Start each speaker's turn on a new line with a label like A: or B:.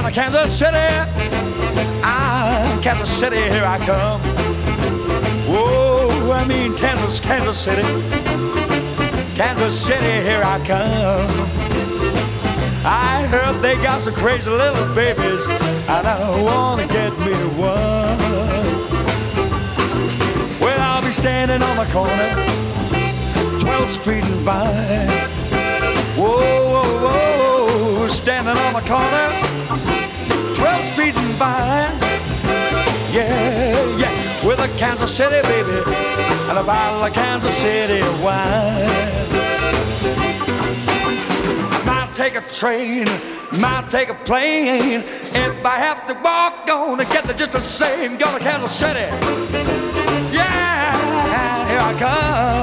A: to Kansas City. Kansas City, here I come. Whoa, I mean Kansas City. Kansas City, here I come. I heard they got some crazy little babies, and I wanna get me one. Well, I'll be standing on the corner, 12th Street and Vine. Whoa, whoa, whoa, standing on the corner, 12th Street and Vine. Yeah, yeah, with a Kansas City baby and a bottle of Kansas City wine. I might take a train, might take a plane. If I have to walk, gonna get there just the same. Go to Kansas City. Yeah, here I come.